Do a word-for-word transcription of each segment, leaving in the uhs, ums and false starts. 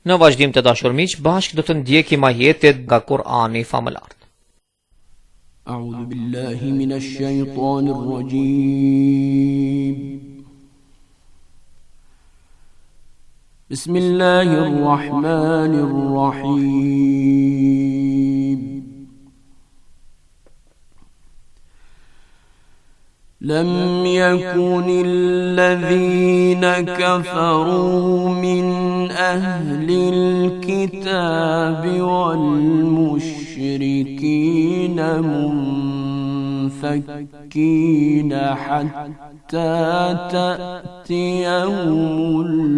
Në vazhdim të dashur miq, bashkë do të ndjekim ajetet nga Kur'ani famëlar. A'udhu billahi minash shaitanir rajim. Bismillahir rahmanir rahim. لم يكن الذين كفروا من أهل الكتاب والمشركين منفكين حتى تأتيهم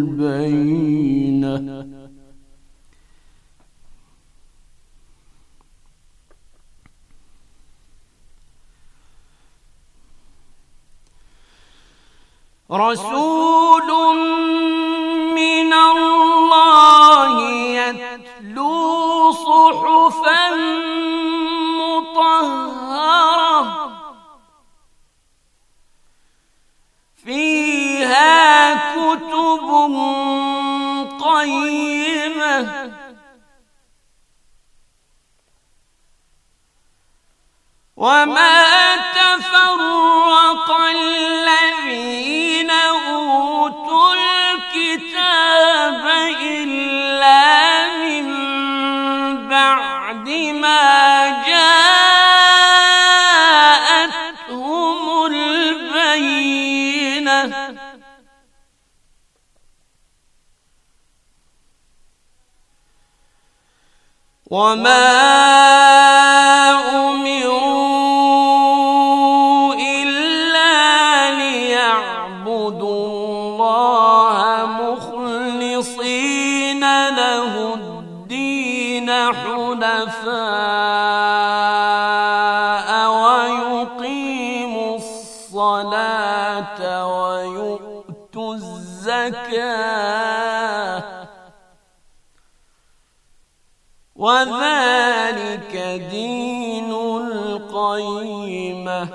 البينة رسول من الله يتلو صحفا مطهرة فيها كتب قيمة وما تفرق الذين أوتوا الكتاب إلا من بعد ما جاءتهم البينة وما حنفاء ويقيموا الصلاة ويؤتوا الزكاة وذلك دين القيمة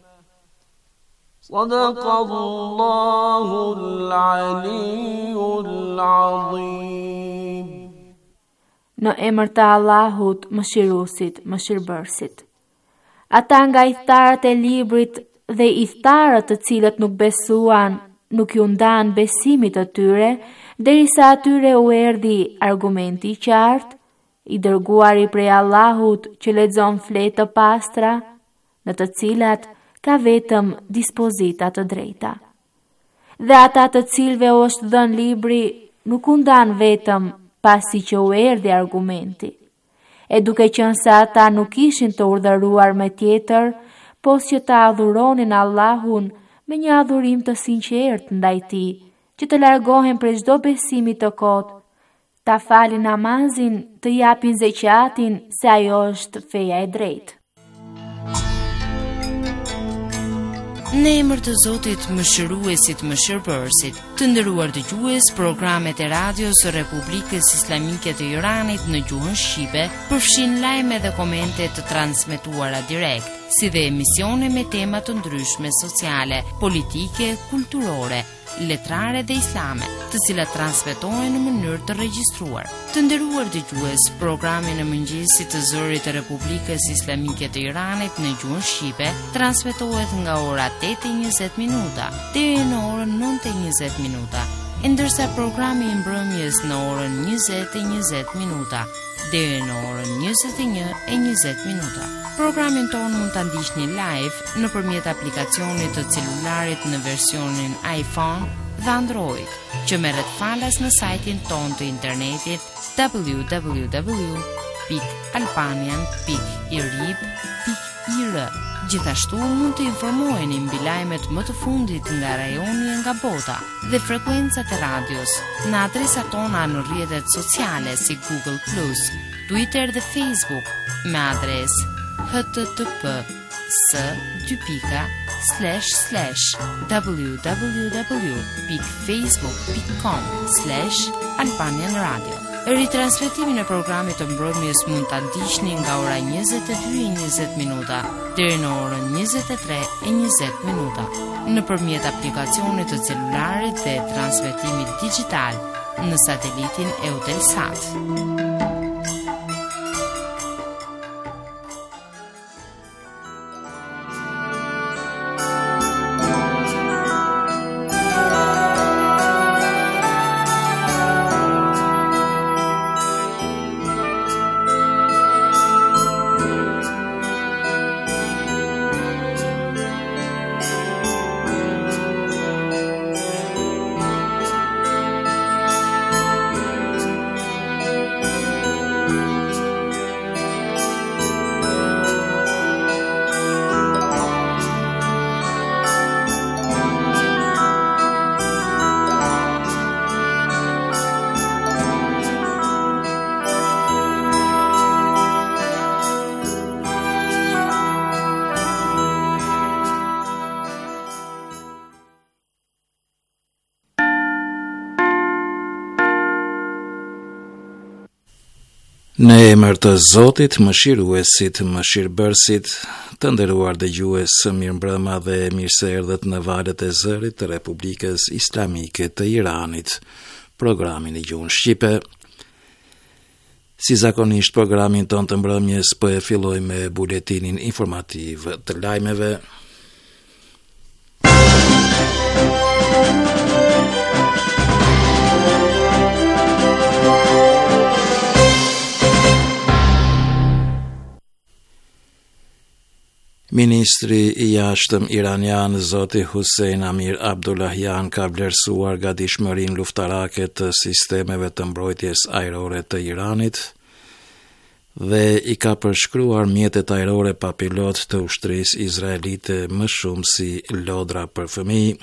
صدق الله العلي العظيم. Në emër të Allahut, Mëshiruesit, Mëshirbërësit. Ata nga idhtarët e librit dhe idhtarët të cilët nuk besuan, nuk ju ndan besimit të tyre, derisa atyre u erdhi argumenti i qartë, i dërguari prej Allahut që lexon fletë të pastra, në të cilat ka vetëm dispozita të drejta. Dhe ata të cilëve u është dhënë libri nuk u ndan vetëm pasi që u erdhi argumenti, e duke qenë se ata nuk ishin të urdhëruar me tjetër, pos që ta adhuronin Allahun me një adhurim të sinqertë ndaj tij, që të largohen prej çdo besimi të kotë, ta falin namazin, të japin zeqatin, se ajo është feja e drejtë. Në emër të Zotit, Mëshiruesit, Mëshirbërësit, të nderuar dëgjues, programet e radios së Republikës Islamike të Iranit në gjuhën shqipe përfshin lajme dhe komente të transmetuara direkt, si dhe emisione me tema të ndryshme sociale, politike, kulturore, letrare dhe islame, të cilat transmetohen në mënyrë të regjistruar. Të nderuar dëgjues, programi në mëngjesit të zërit të Republikës Islamike të Iranit në gjuhën shqipe transmetohet nga ora tetë e njëzet minuta deri në orën nëntë e njëzet minuta, ndërsa programi i mbrëmjes në orën njëzet e njëzet minuta deri në orën njëzet e një e njëzet minuta. Programin tonë mund ta ndiqni live nëpërmjet aplikacionit të celularit në versionin iPhone dhe Android, që merret falas në sajtin tonë të internetit w w w pikë albanian pikë irib pikë ir. Gjithashtu mund të informoheni mbi lajmet më të fundit nga rajoni e nga bota dhe frekuencat e radios në adresat tona në rrjetet sociale si Google plus, Twitter dhe Facebook me adresë h t t p s dy pika slash slash w w w pikë facebook pikë com slash albanian radio. Ritransmetimin e programit të mbrëmjes mund ta ndiqni nga ora njëzet e dy e njëzet minuta deri në orën njëzet e tre e njëzet minuta nëpërmjet aplikacionit të celularit dhe transmetimit digital në satelitin Eutelsat. Në emër të Zotit, mëshiruesit, mëshirbërësit, të nderuar dëgjues, mirëmbrëma dhe mirë se erdhët në valët e zërit të Republikës Islamike të Iranit, programin e gjuhën shqipe. Si zakonisht, programin ton të mbrëmjes po e filloj me buletinin informativ të lajmeve. Ministri i jashtëm iranian Zoti Hussein Amir Abdullahian ka vlerësuar gatishmërinë luftarake të sistemeve të mbrojtjes ajrore të Iranit dhe i ka përshkruar mjetet ajrore pa pilot të ushtrisë izraelite më shumë si lodra për fëmijë.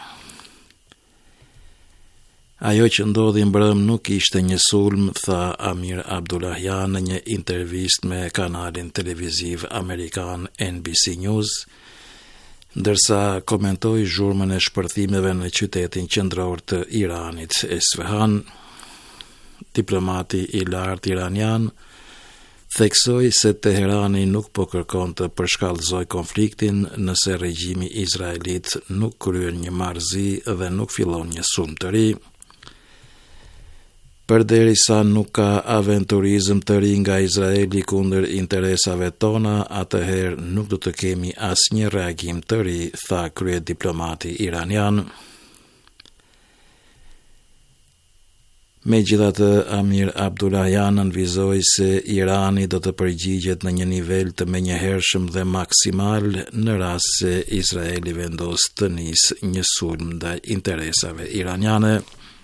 Ajo që ndodhi mbrëm nuk ishte një sulm, tha Amir Abdullahian në një intervistë me kanalin televiziv amerikan N B C News, ndërsa komentoi zhurmën e shpërthimeve në qytetin qendror të Iranit, Esfahan. Diplomati i lartë iranian theksoi se Teherani nuk po kërkon të përshkallëzoj konfliktin nëse regjimi izraelit nuk kryen një marrëzi dhe nuk fillon një sulm të ri. Përderisa nuk ka aventurizëm të ri nga Izraeli kundër interesave tona, atëherë nuk do të kemi asnjë reagim të ri, tha kryediplomati iranian. Megjithatë, Amir Abdullahian nënvizoi se Irani do të përgjigjet në një nivel të menjëhershëm dhe maksimal në rast se Izraeli vendos të nisë një sulm ndaj interesave iraniane.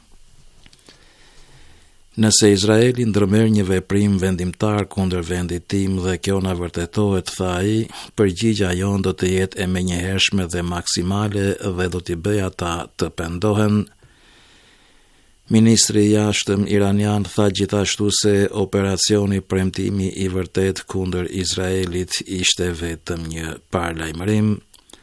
Nëse Izraeli ndërmerr një veprim vendimtar kundër vendit tim dhe kjo na vërtetohet, tha ai, përgjigjja jon do të jetë e menjëhershme dhe maksimale dhe do t'i bëj ata të pendohen. Ministri i jashtëm iranian tha gjithashtu se operacioni premtimi i vërtet kundër Izraelit ishte vetëm një paralajmërim.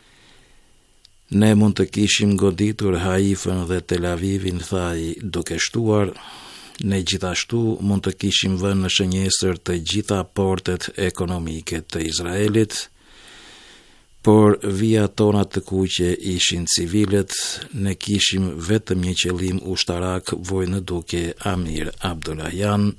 Ne mund të kishim goditur Haifën dhe Tel Avivin, tha ai, duke shtuar. Ne gjithashtu mund të kishim vënë në shënjesër të gjitha portet ekonomike të Izraelit, por vija tona të kuqe ishin civilet, ne kishim vetëm një qëllim ushtarak, voj në duke Amir Abdullahian.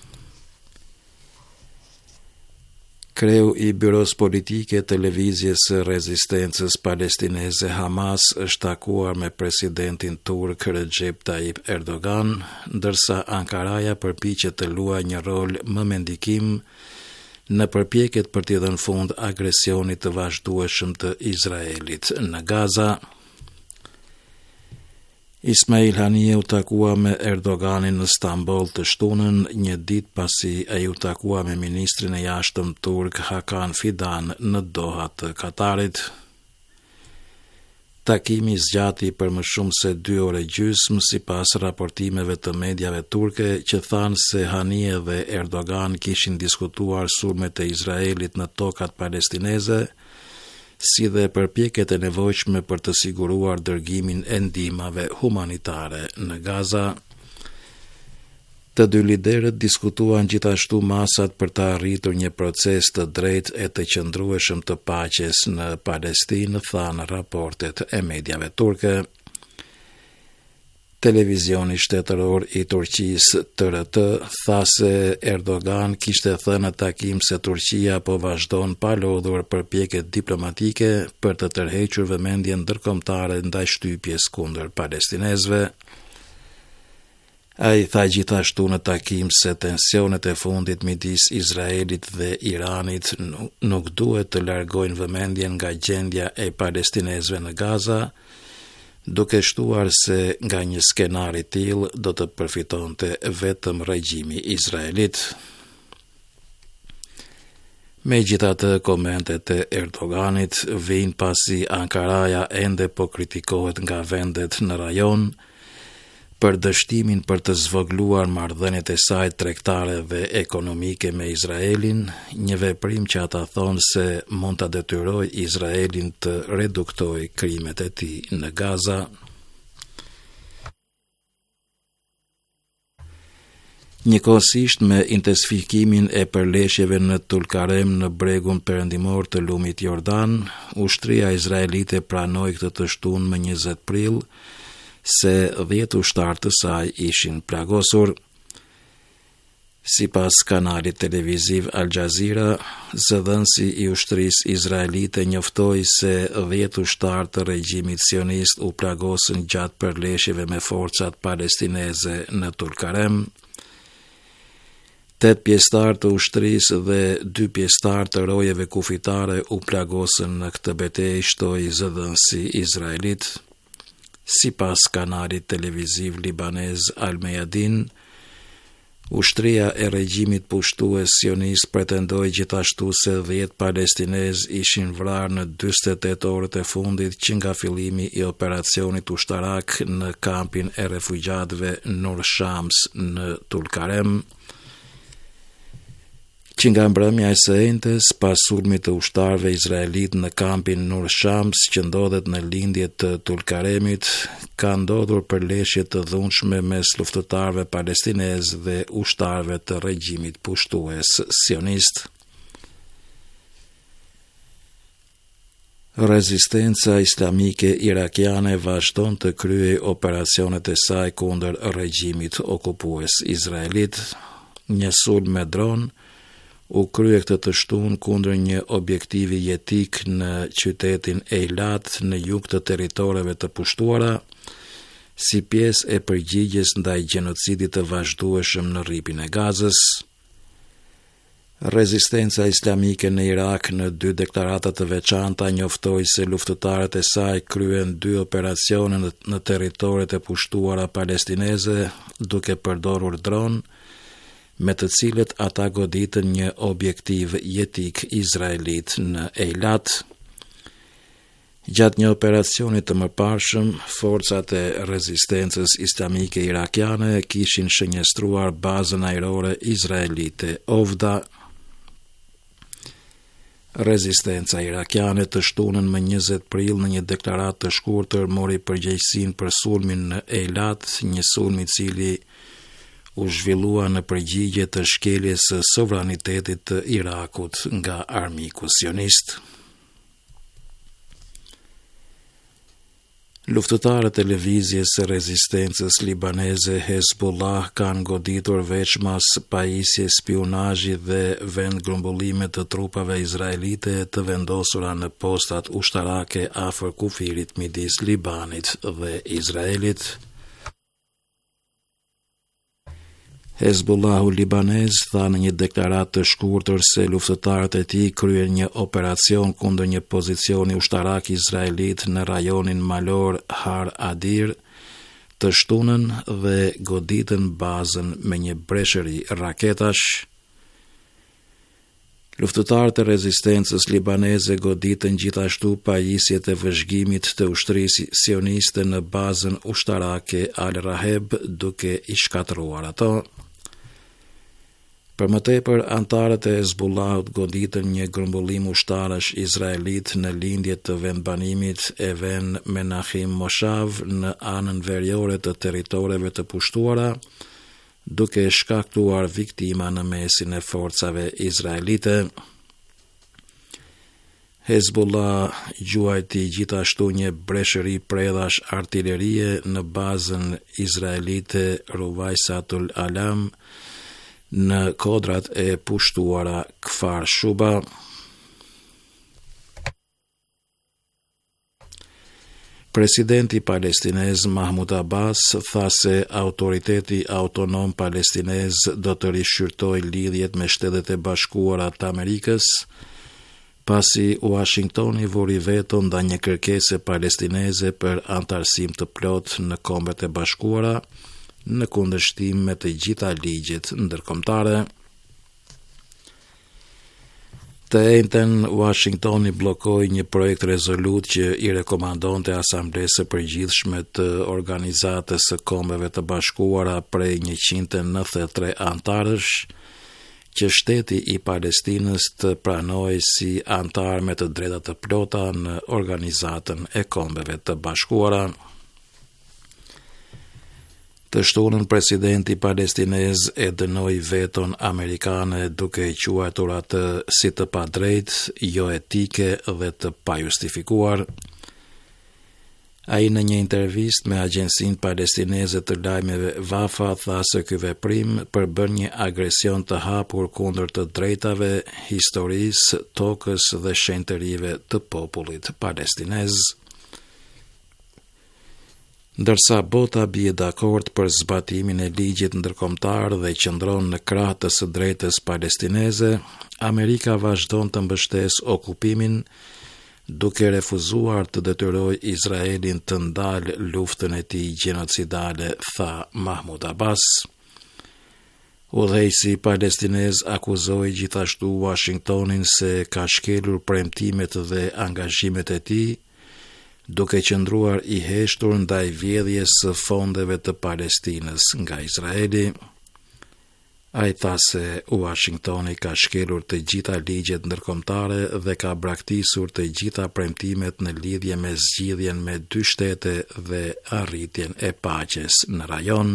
Kreu i Byros Politike të Lëvizjes së Rezistencës Palestineze Hamas është takuar me presidentin turk Recep Tayyip Erdogan, ndërsa Ankaraja përpiqet të luajë një rol më mendikim në përpjekjet për t'i dhënë fund agresionit të vazhdueshëm të Izraelit në Gaza. Ismail Haniyeh u takua me Erdoganin në Stamboll të shtunën, një ditë pasi ai u takua me ministrin e jashtëm turk Hakan Fidan në Doha të Katarit. Takimi zgjati për më shumë se dy orë gjysmë sipas raportimeve të mediave turke që thanë se Haniyeh dhe Erdogan kishin diskutuar sulmet e Izraelit në tokat palestineze, si dhe përpjekjet e nevojshme për të siguruar dërgimin e ndihmave humanitare në Gaza. Të dy liderët diskutuan gjithashtu masat për të arritur një proces të drejtë e të qëndrueshëm të paqes në Palestinë, thanë raportet e mediave turke. Televizioni shtetëror i Turqisë T R T tha se Erdogan kishte thënë në takim se Turqia po vazhdon pa lodhur përpjekjet diplomatike për të tërhequr vëmendjen ndërkombëtare ndaj shtypjes kundër palestinezëve. Ai tha gjithashtu në takim se tensionet e fundit midis Izraelit dhe Iranit nuk duhet të largojnë vëmendjen nga gjendja e palestinezëve në Gaza, duke shtuar se nga një skenar i tillë do të përfitonte vetëm regjimi izraelit. Megjithatë, komentet e Erdoganit vijnë pasi Ankaraja ende po kritikohet nga vendet në rajon për dështimin për të zvogluar marrëdhëniet e saj tregtare dhe ekonomike me Izraelin, një veprim që ata thonë se mund ta detyrojë Izraelin të reduktojë krimet e tij në Gaza. Njëkohësisht me intensifikimin e përleshjeve në Tulkarem në bregun perëndimor të lumit Jordan, ushtria izraelite pranoi këtë të shtunë më njëzet prill se dhjetë ushtarë të saj ishin plagosur. Sipas kanalit televiziv Al Jazeera, zëdhënësi i ushtrisë izraelite njoftoi se dhjetë ushtarë të regjimit sionist u plagosën gjatë përleshjeve me forcat palestineze në Tulkarem. Tet pjesëtar të ushtrisë dhe dy pjesëtar të rojeve kufitare u plagosën në këtë betejë, shtoi zëdhënësi izraelit. Sipas kanalit televiziv libanez Al Mayadin, ushtria e regjimit pushtues sionist pretendoi gjithashtu se dhjetë palestinezë ishin vrarë në dyzet e tetë orët e fundit që nga fillimi i operacionit ushtarak në kampin e refugjatëve Nur Shams në Tulkarem, që nga mbrëmja e së enjtes pas sulmit të ushtarëve izraelit në kampin Nur Shams që ndodhet në lindje të Tulkaremit, ka ndodhur përleshje të dhunshme mes luftëtarëve palestinezë dhe ushtarëve të regjimit pushtues sionist. Rezistenca islamike irakiane vazhdon të kryej operacionet e saj kundër regjimit okupues izraelit. Një sulm me dron u krye këtë të shtunë kundër një objektivi jetik në qytetin Eilat në jug të territoreve të pushtuara, si pjesë e përgjigjes ndaj gjenocidit të vazhdueshëm në rripin e Gazës. Rezistenca islamike në Irak në dy deklarata të veçanta njoftoi se luftëtarët e saj kryen dy operacione në territoret e pushtuara palestineze duke përdorur dron, me të cilët ata goditën një objektiv jetik izraelit në Eilat. Gjatë një operacioni të mëparshëm, forcat e rezistencës islamike irakiane kishin shënjestruar bazën ajrore izraelite Ovda. Rezistenca irakiane të shtunën më njëzet prill në një deklaratë të shkurtër mori përgjegjësinë për sulmin në Eilat, një sulm i cili u zhvillua në përgjigje të shkeljes së sovranitetit të Irakut nga armiku sionist. Luftëtarët e lëvizjes së rezistencës libaneze Hezbollah kanë goditur veçmas pajisje spionazhi dhe vendgrumbullime të trupave izraelite të vendosura në postat ushtarake afër kufirit midis Libanit dhe Izraelit. Hezbollahu libanez tha në një deklaratë të shkurtër se luftëtarët e tij kryen një operacion kundër një pozicioni ushtarak izraelit në rajonin malor Har Adir të shtunën dhe goditën bazën me një breshëri raketash. Luftëtarët e rezistencës libaneze goditën gjithashtu pajisjet e vëzhgimit të ushtrisë sioniste në bazën ushtarake Al Raheb duke i shkatëruar ato. Për më tepër, antarët e Hezbollahut goditën një grumbullim ushtarësh izraelit në lindje të vendbanimit e ven Menachem Moshav në anën veriore të territoreve të pushtuara, duke shkaktuar viktima në mesin e forcave izraelite. Hezbollah gjuajti gjithashtu një breshëri predhash artillerie në bazën izraelite Ruvajsatul Alam në kodrat e pushtuara Kfar Shuba. Presidenti palestinez Mahmud Abbas tha se autoriteti autonom palestinez do të rishqyrtojë lidhjet me Shtetet e Bashkuara të Amerikës, pasi Washingtoni vuri veto ndaj një kërkese palestineze për antarësim të plot në Kombet e Bashkuara, në kundërshtim me të gjitha ligjet ndërkombëtare. Të njëjtën, Washingtoni bllokoi një projekt rezolut që i rekomandonte Asamblesë së Përgjithshme të Organizatës së Kombeve të Bashkuara prej njëqind e nëntëdhjetë e tre antarësh, që shteti i Palestinës të pranojë si antar me të drejta të plota në Organizatën e Kombeve të Bashkuara. Të shtunën, presidenti palestinez e dënoi veton amerikane duke e quajtur atë si të padrejtë, jo etike dhe të pajustifikuar. Ai në një intervistë me agjencinë palestineze të lajmeve Wafa tha se ky veprim përbën një agresion të hapur kundër të drejtave, historisë, tokës dhe shenjtërive të popullit palestinez. Ndërsa bota bie dakord për zbatimin e ligjit ndërkombëtar dhe qëndron në krah të së drejtës palestineze, Amerika vazhdon të mbështesë okupimin, duke refuzuar të detyrojë Izraelin të ndalë luftën e tij gjenocidale, tha Mahmud Abbas. Udhëheqësi palestinez akuzoi gjithashtu Washingtonin se ka shkelur premtimet dhe angazhimet e tij, duke qëndruar i heshtur ndaj vjedhjes së fondeve të Palestinës nga Izraeli. Ai tha se Washingtoni ka shkelur të gjitha ligjet ndërkombëtare dhe ka braktisur të gjitha premtimet në lidhje me zgjidhjen me dy shtete dhe arritjen e paqes në rajon.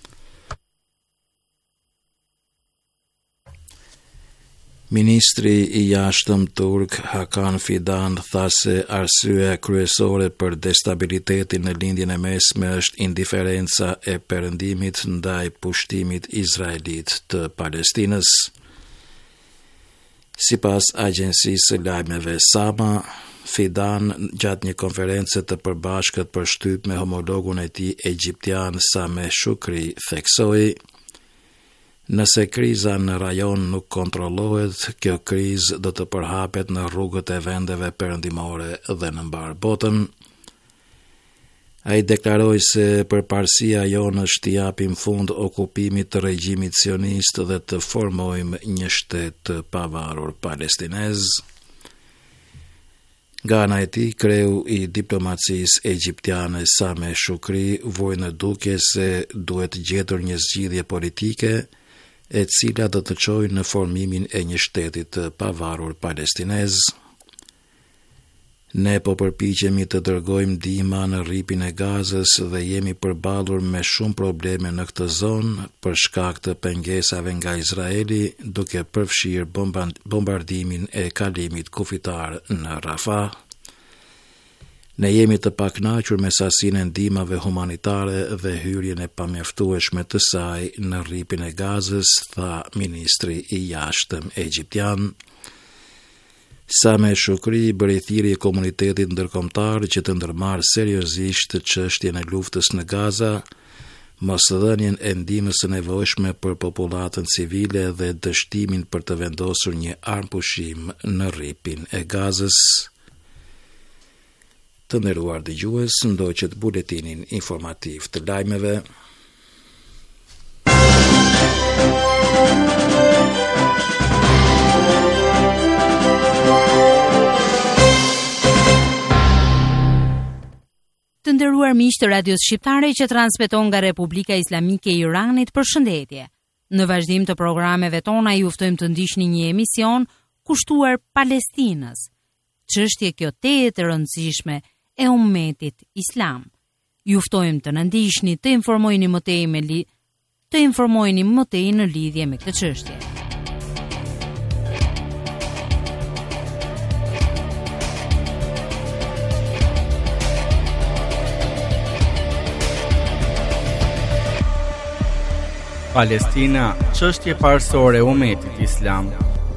Ministri i jashtëm turk Hakan Fidan tha se arsyeja kryesore për destabilitetin në lindjen e mesme është indiferenca e perëndimit ndaj pushtimit izraelit të Palestinës. Sipas agjencisë së lajmeve Sama, Fidan gjatë një konference të përbashkët për shtyp me homologun e tij egjiptian Sameh Shukri theksoi: nëse kriza në rajon nuk kontrollohet, kjo krizë do të përhapet në rrugët e vendeve perëndimore dhe në mbar botën. Ai deklaroi se përparësia jonë është t'i japim fund okupimit të regjimit sionist dhe të formojmë një shtet të pavarur palestinez. Nga ana e tij, kreu i diplomacisë egjiptiane Sameh Shukri voi në dukje se duhet gjetur një zgjidhje politike e cila do të çojë në formimin e një shteti të pavarur palestinez. Ne po përpiqemi të dërgojmë ndihmë në rripin e Gazës dhe jemi përballur me shumë probleme në këtë zonë për shkak të pengesave nga Izraeli, duke përfshirë bombardimin e kalimit kufitar në Rafah. Ne jemi të pakënaqur me sasinë e ndihmave humanitare dhe hyrjen e pamjaftueshme të saj në rripin e Gazës, tha ministri i jashtëm egjiptian. Sameh Shukri bëri thirrje komunitetit ndërkombëtar që të ndërmarrë seriozisht çështjen e luftës në Gaza, mosdhënien e ndihmës së nevojshme për popullatën civile dhe dështimin për të vendosur një armpushim në rripin e Gazës. Të nderuar dëgjues, ndoqët buletinin informativ të lajmeve. Të nderuar miq të Radios Shqiptare që transmeton nga Republika Islamike e Iranit, përshëndetje. Në vazhdim të programeve tona ju ftojmë të ndiqni një emision kushtuar Palestinës. Çështje kjo tejet e rëndësishme e ummetit islam. Ju ftojmë të na ndiqni, të informoheni më tej me li, të informoheni më tej në lidhje me këtë çështje. Palestina, çështje parësore e umetit islam.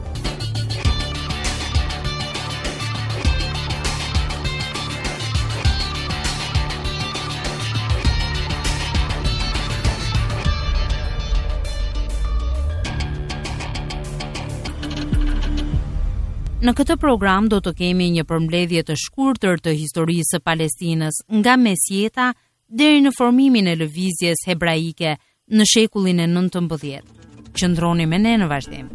Në këtë program do të kemi një përmbledhje të shkurtër të historisë së Palestinës nga mesjeta deri në formimin e lëvizjes hebraike në shekullin e nëntëmbëdhjetë. Qëndroni me ne në vazhdim.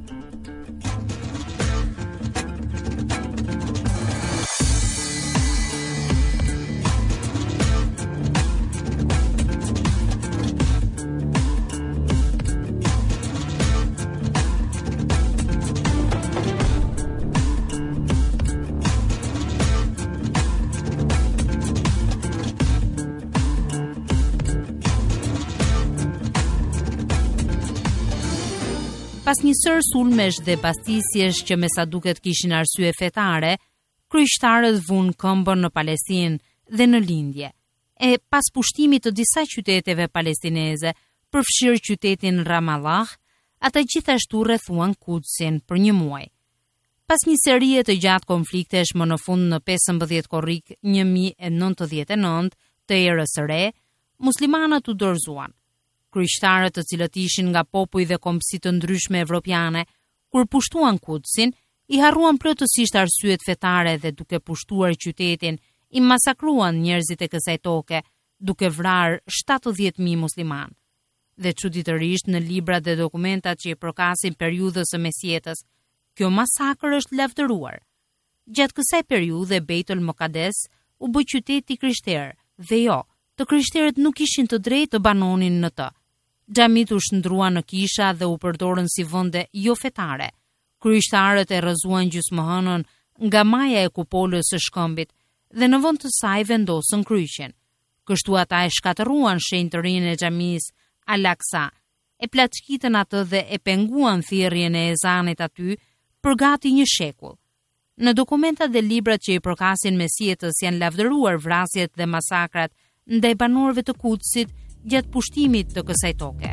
Pas një sër sulmesh dhe bastisjesh që me sa duket kishin arsye fetare, kryqëtarët vunë këmbën në Palestinë dhe në lindje. E pas pushtimit të disa qyteteve palestineze, përfshirë qytetin Ramallah, ata gjithashtu rrethuan Kudsin për një muaj. Pas një serie të gjatë konfliktesh më në fund në pesëmbëdhjetë korrik një mijë e nëntëdhjetë e nëntë të erës së re, muslimanët u dorëzuan. Kryqëtarët të cilët ishin nga popuj dhe kombësi të ndryshme evropiane, kur pushtuan Kudsin, i harruan plotësisht arsyet fetare dhe duke pushtuar qytetin, i masakruan njerëzit e kësaj toke, duke vrarë shtatëdhjetë mijë musliman. Dhe çuditërisht në librat dhe dokumentat që i përkasin periudhës së mesjetës, kjo masakër është lavdëruar. Gjatë kësaj periudhe Beitul Muqaddes u bë qytet i krishterë dhe jo, të krishterët nuk ishin të drejtë të banonin në të. Xhamit u shndruan në kisha dhe u përdorën si vende jo fetare. Kryqëtarët e rrëzuan gjysmëhënën nga maja e kupolës së shkëmbit dhe në vend të saj vendosën kryqin. Kështu ata e shkatëruan shenjtërinë e xhamisë Al-Aqsa, e plaçkitën atë dhe e penguan thirrjen e ezanit aty për gati një shekull. Në dokumentat dhe librat që i përkasin mesjetës janë lavdëruar vrasjet dhe masakrat ndaj banorëve të Kudsit gjatë pushtimit të kësaj toke.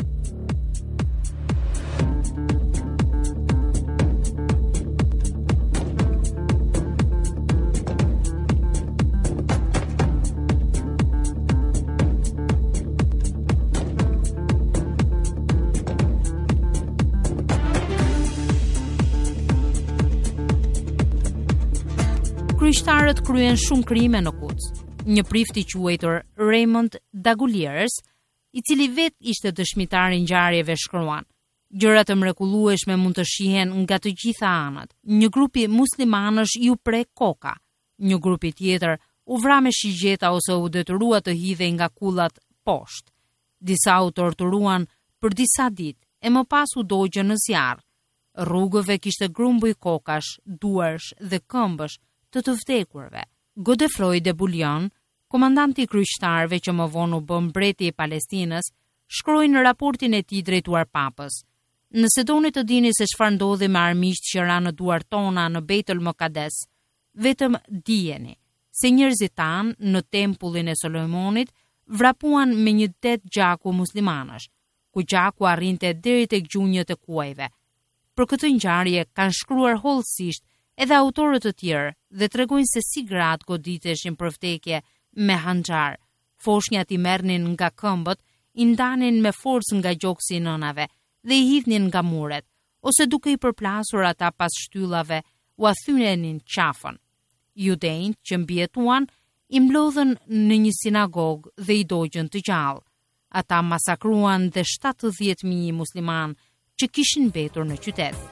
Kryqëtarët kryen shumë krime në Kuds. Një prift i quajtur Raymond Daguliers, i cili vet ishte dëshmitar i ngjarjeve, shkruan: gjëra të mrekullueshme mund të shihen nga të gjitha anët. Një grupi muslimanësh ju prek koka, një grupi tjetër u vra me shigjeta ose u detyrua të hidhej nga kullat poshtë. Disa u torturuan për disa ditë e më pas u dogjën në zjarr. Rrugëve kishte grumbuj kokash, duarsh dhe këmbësh të të vdekurve. Godefroy de Bouillon, komandanti i kryqëtarëve që më vonë u bë mbreti i Palestinës, shkroi në raportin e tij drejtuar Papës: nëse doni të dini se çfarë ndodhi me armiqt që ranë në duart tona në Beitul Muqaddes, vetëm dijeni se njerëzit tanë në tempullin e Solomonit vrapuan me një det gjaku muslimanësh, ku gjaku arrinte deri tek gjunjët e kuajve. Për këtë ngjarje kanë shkruar hollësisht edhe autorët të tjerë dhe tregojnë se si gratë goditeshin për vdekje me hanxhar. Foshnjat i merrnin nga këmbët, i ndanin me forcë nga gjoksi i nënave dhe i hidhnin nga muret, ose duke i përplasur ata pas shtyllave, u athynenin qafën. Judejnë që mbijetuan i mblodhën në një sinagogë dhe i dogjën të gjallë. Ata masakruan dhe shtatëdhjetë mijë musliman që kishin mbetur në qytet.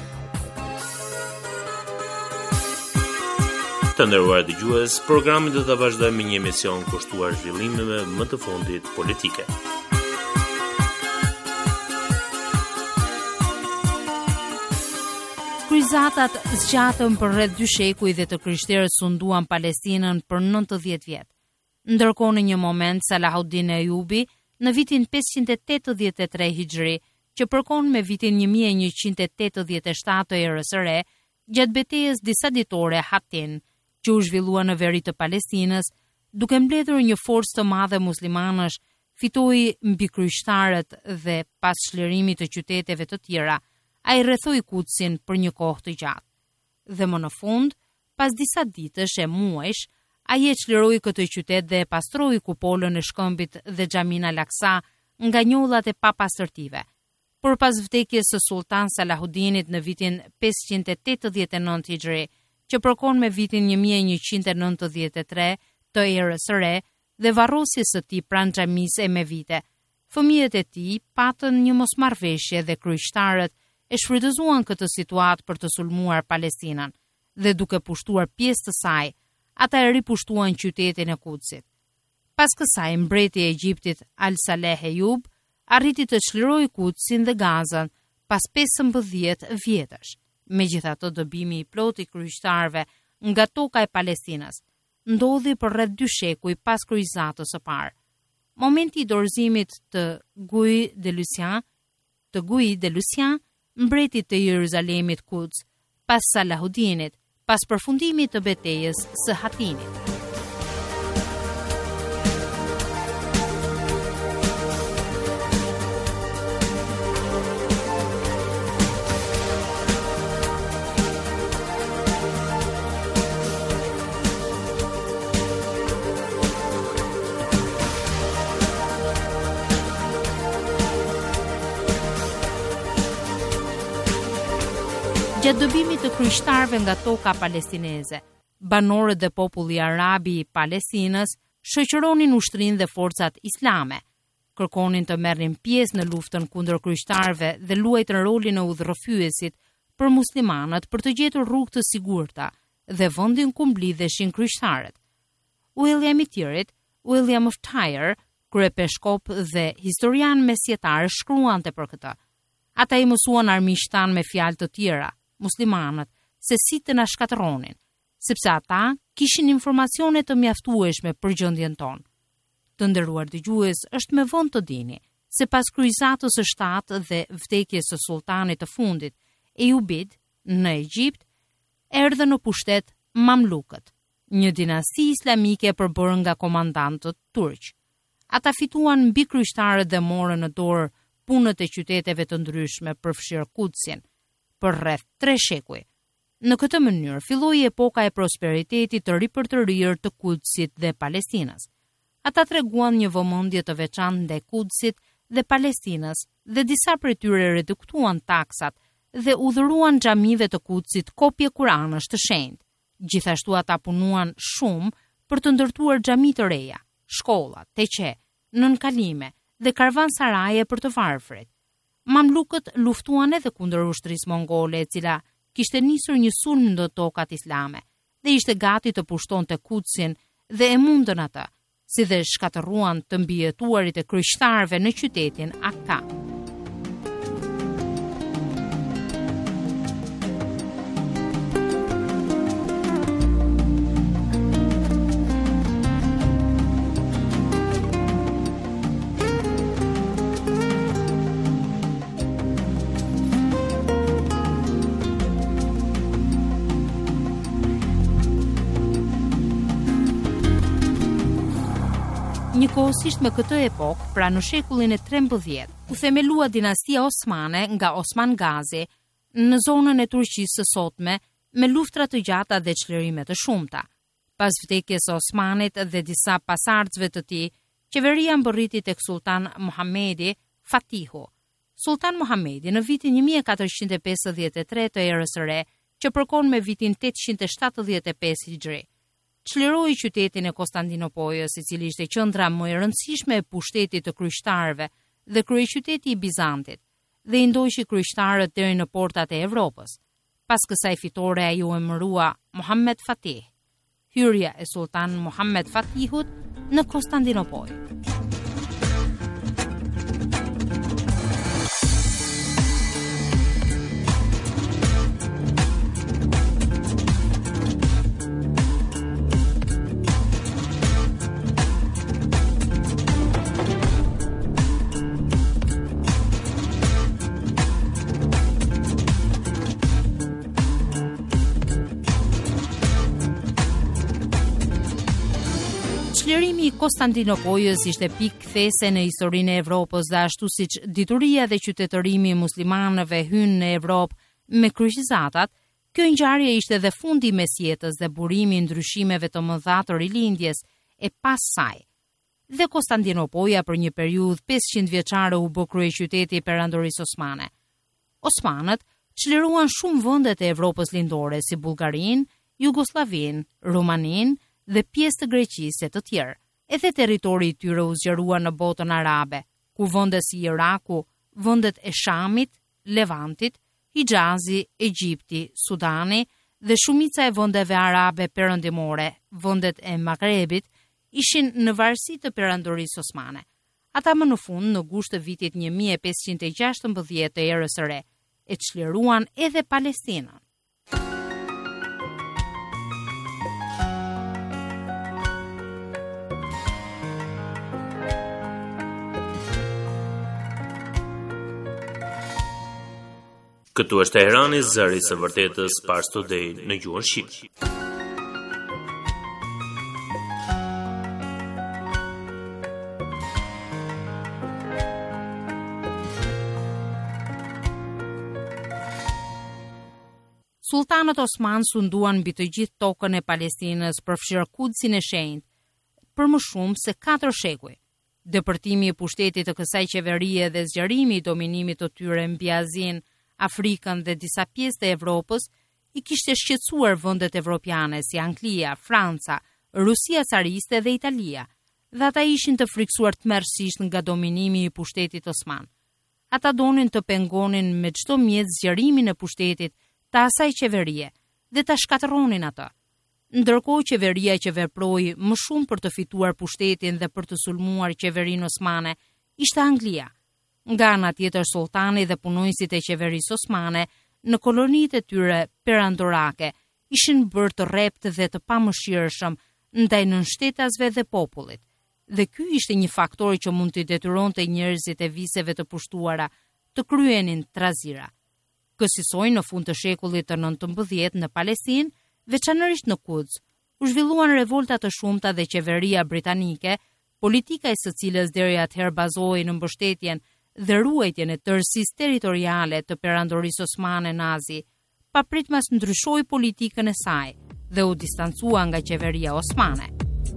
Të nderuar dëgjues, programin do ta vazhdojmë me një emision kushtuar zhvillimeve më të fundit politike. Kryqëzatat zgjatën për rreth dy shekuj dhe të krishterët sunduan Palestinën për nëntëdhjetë vjet. Ndërkohë në një moment Salahuddin Ejubi në vitin pesëqind e tetëdhjetë e tre Hijri, që përkon me vitin një mijë e njëqind e tetëdhjetë e shtatë të erës së re, gjatë betejës disa ditore Hatin, që u zhvillua në veri të Palestinës, duke mbledhur një forcë të madhe muslimanësh fitoi mbi kryeqyshtarët dhe pas çlirimit të qyteteve të tjera, ai rrethoi Kudsin për një kohë të gjatë. Dhe më në fund, pas disa ditësh e muajsh, ai e çliroi këtë qytet dhe e pastroi kupolën e shkëmbit dhe xhamin Al-Aqsa nga njollat e papastërtive. Por pas vdekjes së sultan Salahudinit në vitin pesëqind e tetëdhjetë e nëntë Hijri, që përkon me vitin një mijë e njëqind e nëntëdhjetë e tre të erës së re dhe varrosjes së tij pranë xhamisë Emevite, fëmijët e tij patën një mosmarrveshje dhe kryeqyshtarët e shfrytëzuan këtë situatë për të sulmuar Palestinën dhe duke pushtuar pjesë të saj, ata e ripushtuan qytetin e Kudsit. Pas kësaj, mbreti i Egjiptit Al-Saleh Eyub arriti të çlirojë Kudsin dhe Gazën pas pesëmbëdhjetë vjetësh. Megjithatë, dëbimi i plotë i kryeqyshtarëve nga toka e Palestinës ndodhi për rreth dy shekuj pas kryqëzatës së parë. Momenti i dorëzimit të Guy de Lucien, të Guy de Lucien, mbretit të Jeruzalemit Kuds, pas Salahudinit, pas përfundimit të betejës së Hatinit. Gjatë dëbimit të kryeqyshtarëve nga toka palestineze, banorët dhe populli arabi i Palestinës shoqëronin ushtrinë dhe forcat islame, kërkonin të merrnin pjesë në luftën kundër kryeqyshtarëve dhe luajtën rolin e udhërrëfyesit për muslimanët për të gjetur rrugë të sigurta dhe vendin ku mblidheshin kryeqyshtarët. William i Tirit, William of Tyre, kryepeshkop dhe historian mesjetar shkruante për këtë. Ata i mësuan armiqtan me fjalë të tjera, muslimanët, se si të na shkatërronin, sepse ata kishin informacione të mjaftueshme për gjendjen tonë. Të nderuar dëgjues, është me vonë të dini se pas kryqëzatës së shtatë dhe vdekjes së sultanit të fundit, Eyubit, në Egjipt, erdhën në pushtet Mamlukët, një dinasti islamike e përbërë nga komandantët turq. Ata fituan mbi kryeqyshtarët dhe morën në dorë punët e qyteteve të ndryshme përfshirë Kudsin, për rreth tre shekuj. Në këtë mënyrë filloi epoka e prosperitetit të ripërtërirë të Kudsit dhe Palestinës. Ata treguan një vëmendje të veçantë ndaj Kudsit dhe Palestinës dhe disa prej tyre reduktuan taksat dhe udhëruan xhamive të Kudsit kopje Kuranësh të shenjtë. Gjithashtu ata punuan shumë për të ndërtuar xhami të reja, shkolla, teqe, nënkalime dhe karavansaraje për të varfrit. Mamlukët luftuan edhe kundër ushtrisë mongole, e cila kishte nisur një sulm në tokat islame dhe ishte gati të pushtonte Kudsin dhe e mundën atë, si dhe shkatëruan të mbijetuarit e kryeqyshtarëve në qytetin Akka. Njëkohësisht me këtë epokë, pra në shekullin e trembëdhjetë, u themelua dinastia osmane nga Osman Gazi në zonën e Turqisë së sotme me luftra të gjata dhe çlirime të shumta. Pas vdekjes së Osmanit dhe disa pasardhësve të tij, qeveria mbërriti tek sultan Muhamedi Fatihu. Sultan Muhamedi në vitin një mijë e katërqind e pesëdhjetë e tre të erës së re, që përkon me vitin tetëqind e shtatëdhjetë e pesë Hijri, çliroi qytetin e Konstantinopojës, i cili ishte qendra më e rëndësishme e pushtetit të kryeqyshtarëve dhe kryeqyteti i Bizantit, dhe i ndoqi kryeqyshtarët deri në portat e Evropës. Pas kësaj fitore ai u emërua Muhammed Fatih, hyrja e sultan Muhammed Fatihut në Konstantinopojë. Çlirimi i Konstantinopolës ishte pikë kthese në historinë e Evropës dhe ashtu siç dituria dhe qytetërimi i muslimanëve hynë në Evropë me kryqëzatat, kjo ngjarje ishte dhe fundi i mesjetës dhe burimi i ndryshimeve të mëdha të rilindjes e pas saj. Dhe Konstantinopoja për një periudhë pesëqind vjeçare u bë kryeqyteti i Perandorisë Osmane. Osmanët çliruan shumë vende të Evropës lindore si Bullgarinë, Jugosllavinë, Rumaninë dhe pjesë të Greqisë e të tjerë. Edhe territori i tyre u zgjerua në botën arabe, ku vende si Iraku, vendet e Shamit, Levantit, Hijazi, Egjipti, Sudani dhe shumica e vendeve arabe perëndimore, vendet e Magrebit, ishin në varësi të Perandorisë Osmane. Ata më në fund, në gusht të vitit një mijë e pesëqind e gjashtëmbëdhjetë të erës së re, e çliruan edhe Palestinën. Këtu është Teherani, zëri së vërtetës, Pars Today në gjuhën shqipe. Sultanët Osman sunduan mbi të gjithë tokën e Palestinës, përfshirë Kudsin e shenjtë, për më shumë se katër shekuj. Depërtimi i pushtetit të kësaj qeverie dhe zgjerimi i dominimit të tyre mbi Azinë, Afrikën dhe disa pjesë të Evropës i kishte shqetësuar vendet evropiane si Anglia, Franca, Rusia cariste dhe Italia, dhe ata ishin të friksuar tmerrsisht nga dominimi i pushtetit osman. Ata donin të pengonin me çdo mjet zgjerimin e pushtetit të asaj qeverie dhe ta shkatërronin atë. Ndërkohë qeveria që veproi më shumë për të fituar pushtetin dhe për të sulmuar qeverinë osmane ishte Anglia. Nga ana tjetër sultani dhe punojësit e qeverisë osmane në kolonitë e tyre perandorake ishin bërë të rrept dhe të pamëshirshëm ndaj nënshtetasve dhe popullit. Dhe ky ishte një faktor që mund të detyronte njerëzit e viseve të pushtuara të kryenin trazira. Kësaj në fund të shekullit të nëntëmbëdhjetë në Palestinë, veçanërisht në Quds, u zhvilluan revolta të shumta dhe qeveria britanike, politika e së cilës deri atëherë bazohej në mbështetjen dhe ruajtjen e tërësisë territoriale të Perandorisë Osmane Nazi, papritmas ndryshoi politikën e saj dhe u distancua nga qeveria osmane.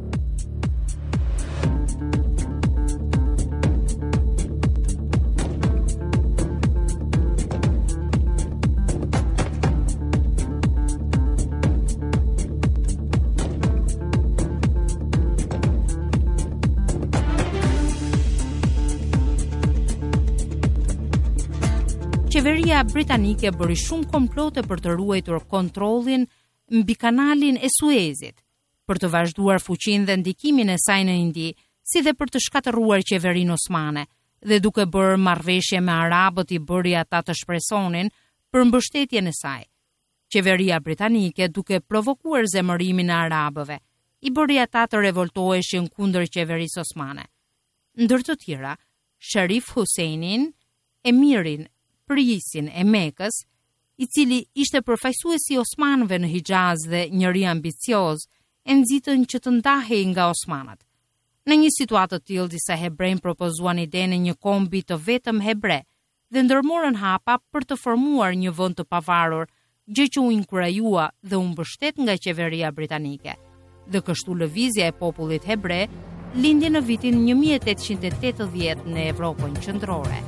Qeveria britanike bëri shumë komplote për të ruajtur kontrollin mbi kanalin e Suezit, për të vazhduar fuqinë dhe ndikimin e saj në Indi, si dhe për të shkatërruar qeverinë osmane, dhe duke bërë marrëveshje me arabët i bëri ata të shpresonin për mbështetjen e saj. Qeveria britanike, duke provokuar zemërimin e arabëve, i bëri ata të revoltoheshin kundër qeverisë osmane. Ndër të tjera, Sharif Husseinin, emirin Prisin e Mekës, i cili ishte përfaqësuesi i osmanëve në Hijaz dhe njëri ambicioz, e nxitën që të ndahej nga osmanët. Në një situatë të tillë, disa hebrejnë propozuan idenë e një kombi të vetëm hebre dhe ndërmorën hapa për të formuar një vend të pavarur, gjë që u inkurajua dhe u mbështet nga qeveria britanike. Dhe kështu lëvizja e popullit hebre lindi në vitin një mijë e tetëqind e tetëdhjetë në Evropën qendrore.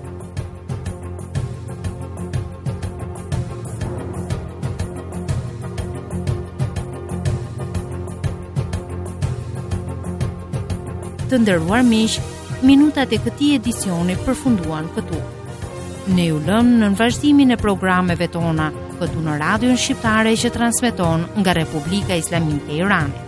Të nderuar miq, minutat e këtij edicioni përfunduan këtu. Ne ju lëmë në vazhdimin e programeve tona këtu në Radion Shqiptare që transmeton nga Republika Islamike e Iranit.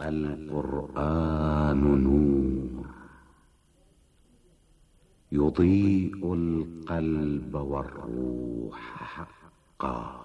القرآن نور يضيء القلب والروح حقا.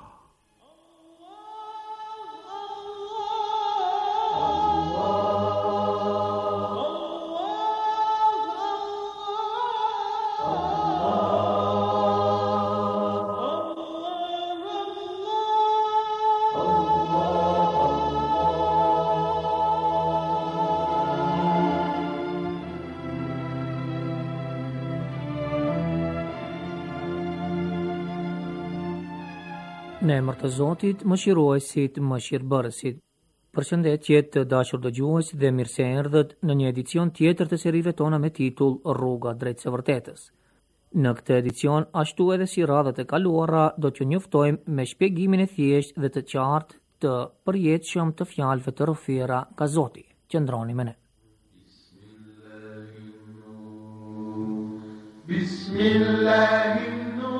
Në emër të Zotit, mëshiruesit, mëshirbërësit. Përshëndetje të dashur dëgjues dhe mirë se erdhët në një edicion tjetër të serive tona me titull Rruga drejt së vërtetës. Në këtë edicion, ashtu edhe si radhët e kaluara, do t'ju njoftojmë me shpjegimin e thjesht dhe të qartë të përjetshëm të fjalëve të rrëfiera nga Zoti. Qëndroni me ne. Bismillahirrahmanirrahim.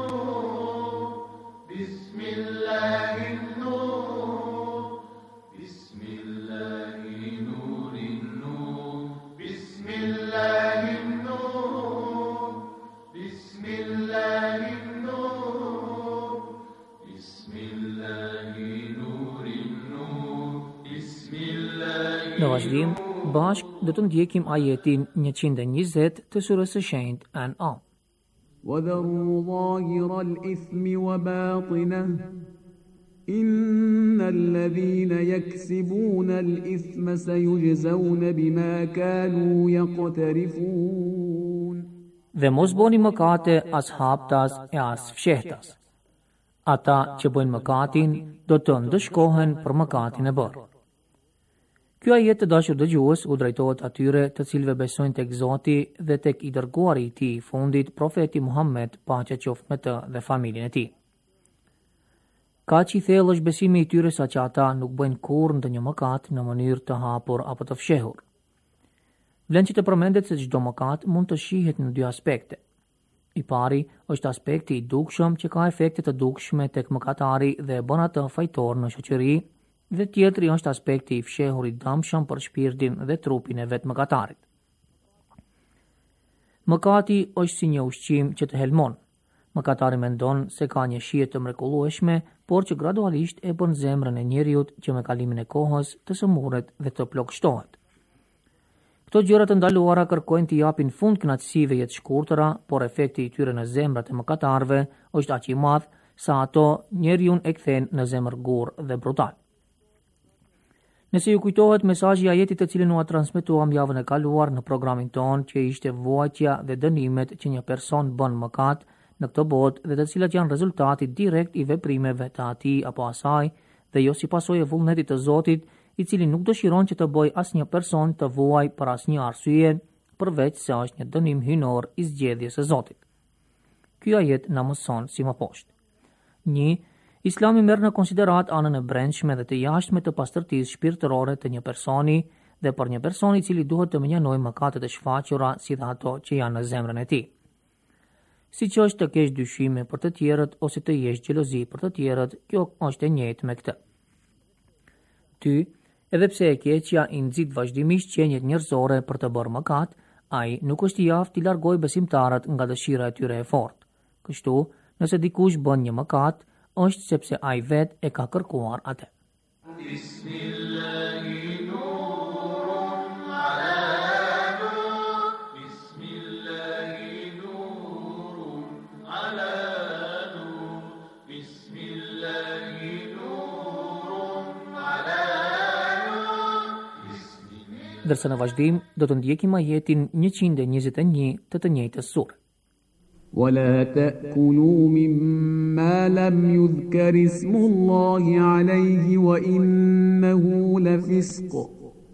Në vazhdim, bashk do të ndjekim ajetin njëqind e njëzet të surës së shenjtë An'am. وَذَرُوا ظَاهِرَ الْإِثْمِ وَبَاطِنَهُ إِنَّ الَّذِينَ يَكْسِبُونَ الْإِثْمَ سَيُجْزَوْنَ بِمَا كَانُوا يَقْتَرِفُونَ. Dhe mos boni mëkate as haptas e as fshehtas. Ata që bëjnë mëkatin do të ndëshkohen për mëkatin e bërë. Kjo ajet të dashur dëgjues u drejtohet atyre të cilëve besojnë tek Zoti dhe tek i dërguari i tij i fundit, profeti Muhammed, paqja qoftë me të dhe familjen e tij. Kaq i thellë është besimi i tyre sa që ata nuk bëjnë kurrë ndonjë mëkat në mënyrë të hapur apo të fshehur. Vlen që të përmendet se çdo mëkat mund të shihet në dy aspekte. I pari është aspekti i dukshëm që ka efekte të dukshme tek mëkatari dhe bën atë fajtor në shoqëri, dhe tjetri është aspekti i fshehur i dëmshëm për shpirtin dhe trupin e vetë mëkatarit. Mëkati është si një ushqim që të helmon. Mëkatari mendon se ka një shije të mrekullueshme, por që gradualisht e bën zemrën e njeriut që me kalimin e kohës të sëmurret dhe të plagështohet. Këto gjëra të ndaluara kërkojnë të japin fund kënaqësive jetë shkurtëra, por efekti i tyre në zemrat e mëkatarëve është aq i madh sa ato njeriun e kthejnë në zemër gurë dhe brutal. Nëse ju kujtohet mesazhi i ajetit të cilin u transmetuam javën e kaluar në programin ton, që ishte vuajtja dhe dënimet që një person bën mëkat në këtë botë dhe të cilat janë rezultati direkt i veprimeve të atij apo asaj dhe jo si pasojë e vullnetit të Zotit, i cili nuk dëshiron që të bëj asnjë person të vuaj për asnjë arsye, përveç se është një dënim hyjnor i zgjedhjes së Zotit. Ky ajet na mëson si më poshtë. një Islami merr në konsiderat anën e brendshme dhe të jashtme të pastërtisë shpirtërore të një personi dhe për një person i cili duhet të menjënojë mëkatet e shfaqura si dhe ato që janë në zemrën e tij. Siç është të kesh dyshime për të tjerët ose të jesh xhelozi për të tjerët, kjo është e njëjtë me këtë. Ty, edhe pse e keqja i nxit vazhdimisht qenjet njerëzore për të bërë mëkat, ai nuk është i aftë të largojë besimtarët nga dëshira e tyre e fortë. Kështu, nëse dikush bën një mëkat, është sepse ai vet e ka kërkuar atë. Dërsa në vazhdim do të ndjekim ajetin njëqind e njëzet e një të të njëjtës sure. ولا تأكلوا مما لم يذكر اسم الله عليه وإنه لفسق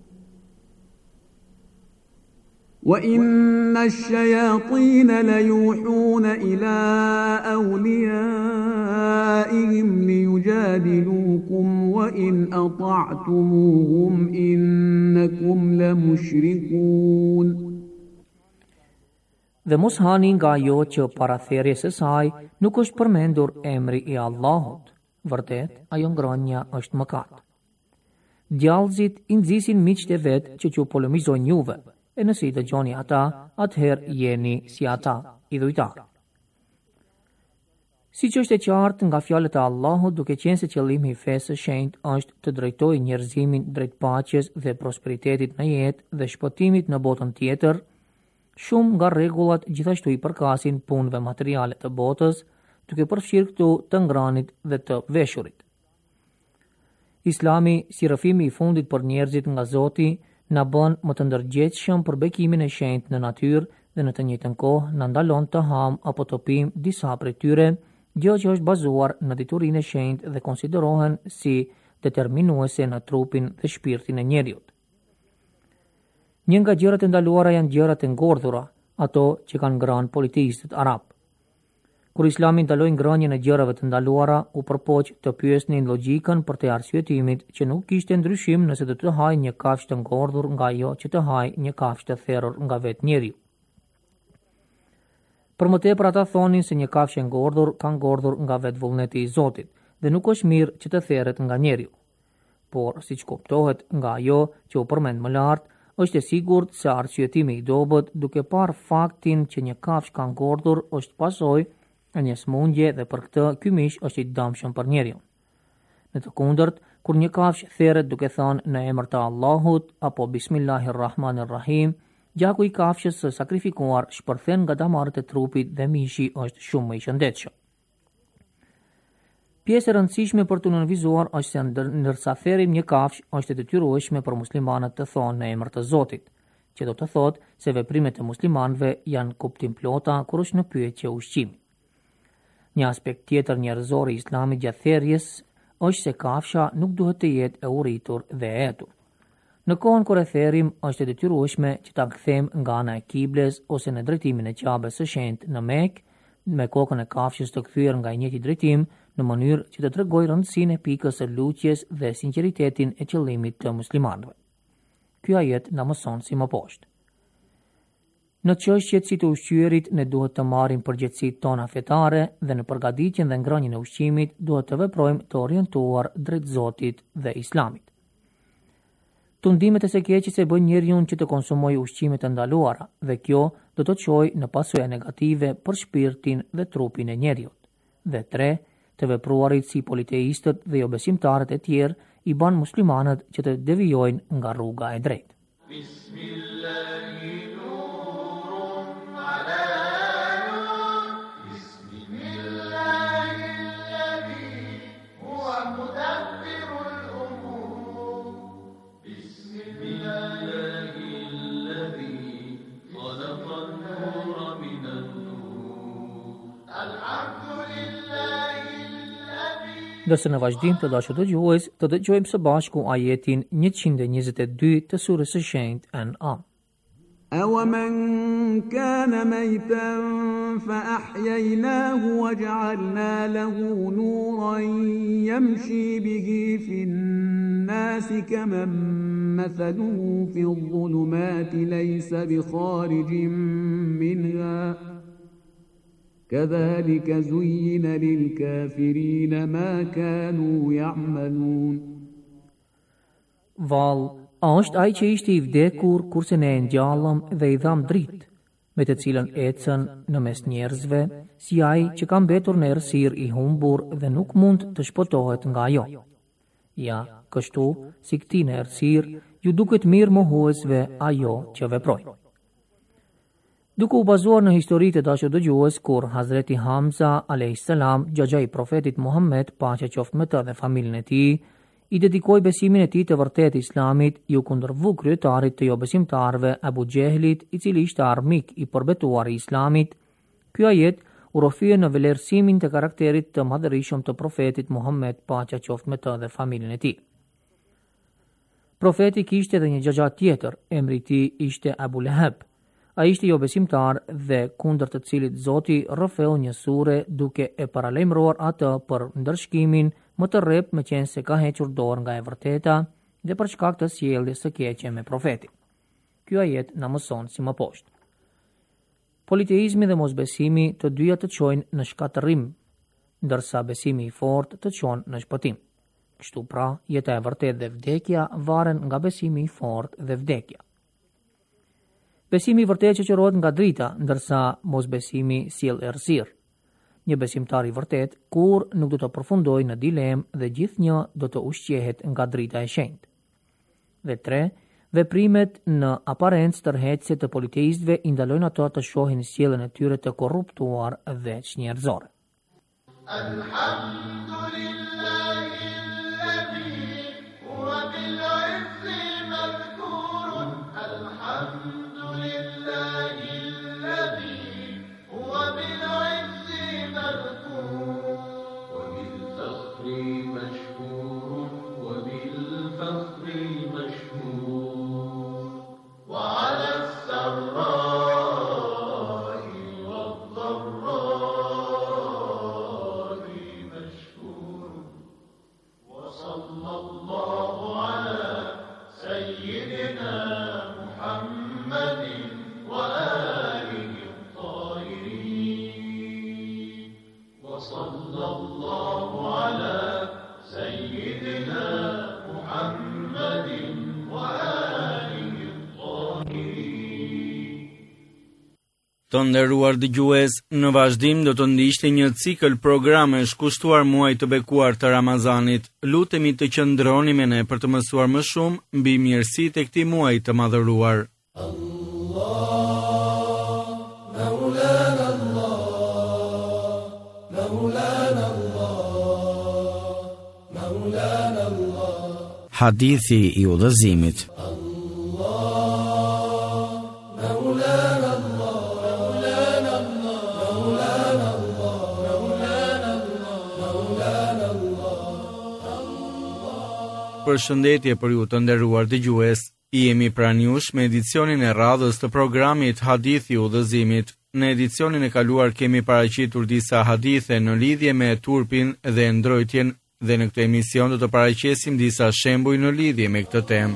وإن الشياطين ليوحون إلى أوليائهم ليجادلوكم وإن أطعتموهم إنكم لمشركون. Dhe mos hani nga ajo që para therrjes së saj nuk është përmendur emri i Allahut. Vërtet, ajo ngrënia është mëkat. djallëzit i nxisin miqtë e vet që që polemizojnë juve, e nëse i dëgjoni ata, atëherë jeni si ata, i dhujtarë. Si që është e qartë nga fjalët e Allahut, duke qenë se qëllimi i fesë së shenjtë është të drejtojë njerëzimin drejt paqes dhe prosperitetit në jetë dhe shpëtimit në botën tjetër, shumë nga rregullat gjithashtu i përkasin punëve materiale të botës, duke përfshirë këtu të ngranit dhe të veshurit. Islami, si rrëfimi i fundit për njerëzit nga Zoti, na bën më të ndërgjegjshëm për bekimin e shenjtë në natyrë dhe në të njëjtën kohë na ndalon të ham apo të pim disa prej tyre, gjë që është bazuar në diturinë e shenjtë dhe konsiderohen si determinuese në trupin dhe shpirtin e njeriut. Një nga gjërat e ndaluara janë gjërat e ngordhura, ato që kanë ngrënë politeistët arab. Kur Islami ndaloi ngrënien e gjërave të ndaluara, u përpoq të pyesnin logjikën për të arsyetimit që nuk kishte ndryshim nëse do të haj një kafshë të ngordhur nga ajo që të haj një kafshë të therrur nga vetë njeriu. Për më tepër ata thonin se një kafshë e ngordhur ka ngordhur nga vetë vullneti i Zotit dhe nuk është mirë që të therret nga njeriu. Por, siç kuptohet nga ajo që u përmend më lart, është e sigurt se arsyetimi i dobët duke parë faktin që një kafshë ka ngordhur është pasojë e një smundje dhe për këtë ky mish është i dëmshëm për njeriu. Në të kundërt, kur një kafshë therret duke thënë në emër të Allahut apo Bismillahirrahmanirrahim, gjaku i kafshës së sakrifikuar shpërthen nga damarët e trupit dhe mishi është shumë më i shëndetshëm. Pjesë e rëndësishme për të nënvizuar është se ndërsa therrim një kafshë është e detyrueshme për muslimanët të thonë në emër të Zotit, që do të thotë se veprimet e muslimanëve janë kuptim plota kur është në pyetje ushqimi. Një aspekt tjetër njerëzor i Islamit gjatë therrjes është se kafsha nuk duhet të jetë e urritur dhe e etur. Në kohën kur e therrim, është e detyrueshme që ta kthejmë nga ana e kibles ose në drejtimin e Ka'bes së shenjtë në Mekë, me kokën e kafshës të kthyer nga i njëjti drejtim, në mënyrë që të tregojë rëndësinë e pikës së lutjes dhe sinqeritetin e qëllimit të muslimanëve. Ky ajet na mëson si më poshtë. Në çështjet si të ushqyerit ne duhet të marrim përgjegjësitë tona fetare dhe në përgatitjen dhe ngrënien e ushqimit duhet të veprojmë të orientuar drejt Zotit dhe Islamit. Tundimet e së keqes e bën njeriu që të konsumojë ushqime të ndaluara dhe kjo do të çojë në pasoja negative për shpirtin dhe trupin e njeriut. Dhe tre, të vepruarit si politeistët dhe jo besimtarët e tjerë i bën muslimanët që të devijojnë nga rruga e drejtë. Dërse në vazhdim të dashur dëgjues, të dëgjojmë së bashku ajetin njëqind e njëzet e dy të surës së shenjtë An'am. أَوَمَنْ كَانَ مَيْتًا فَأَحْيَيْنَاهُ وَجَعَلْنَا لَهُ نُورًا يَمْشِي بِهِ فِي النَّاسِ كَمَنْ مَثَلُهُ فِي الظُّلُمَاتِ لَيْسَ بِخَارِجٍ مِنْهَا كَذَلِكَ زُيِّنَ لِلْكَافِرِينَ مَا كَانُوا يَعْمَلُونَ. Val, a është ai që ishte i vdekur kurse ne e ngjallëm dhe i dham dritë, me të cilën ecën në mes njerëzve, si ai që ka mbetur në errësirë i humbur dhe nuk mund të shpëtohet nga ajo. Ja, kështu, si këtij në errësirë, ju duket mirë mohuesve ajo që veprojnë. Duke u bazuar në historitë e dashur dëgjues, kur Hazreti Hamza alayhis salam, xhaxha i profetit Muhammed, paqja qoftë me të dhe familjen e tij, i dedikoi besimin e tij të vërtetë Islamit, ju kundërvu kryetarit të jo besimtarëve Abu Jehlit, i cili ishte armik i përbetuar i Islamit. Ky ajet u rrofye në vlerësimin të karakterit të madhërisëm të profetit Muhammed, paqja qoftë me të dhe familjen e tij. Profeti kishte edhe një xhaxha tjetër, emri i tij ishte Abu Lahab. Ai ishte jo besimtar dhe kundër të cilit Zoti rrëfeu një sure duke e paralajmëruar atë për ndërshkimin më të rrep me qenë se ka hequr dorë nga e vërteta dhe për shkak të sjelljes së keqe me profetin. Ky ajet na mëson si më poshtë. Politeizmi dhe mosbesimi të dyja të çojnë në shkatërrim, ndërsa besimi i fortë të çon në shpëtim. Kështu pra, jeta e vërtet dhe vdekja varen nga besimi i fortë dhe vdekja. Besimi i vërtet që qërohet nga drita, ndërsa mosbesimi sjell errësirë. Një besimtar i vërtet kur nuk do të përfundojë në dilemë dhe gjithnjë do të ushqehet nga drita e shenjtë. Dhe tre, veprimet në aparencë tërheqëse të politeistëve i ndalojnë ato të shohin sjelljen e tyre të korruptuar dhe çnjerëzore. Të nderuar dëgjues, në vazhdim do të ndiqni një cikël programesh kushtuar muajit të bekuar të Ramazanit. Lutemi të qëndroni me ne për të mësuar më shumë mbi mirësitë e këtij muaji të madhëruar. Hadithi i udhëzimit. Përshëndetje për ju të nderuar dëgjues. Jemi pranë jush me edicionin e radhës të programit Hadithi i udhëzimit. Në edicionin e kaluar kemi paraqitur disa hadithe në lidhje me turpin dhe ndrojtjen dhe në këtë emision do të paraqesim disa shembuj në lidhje me këtë temë.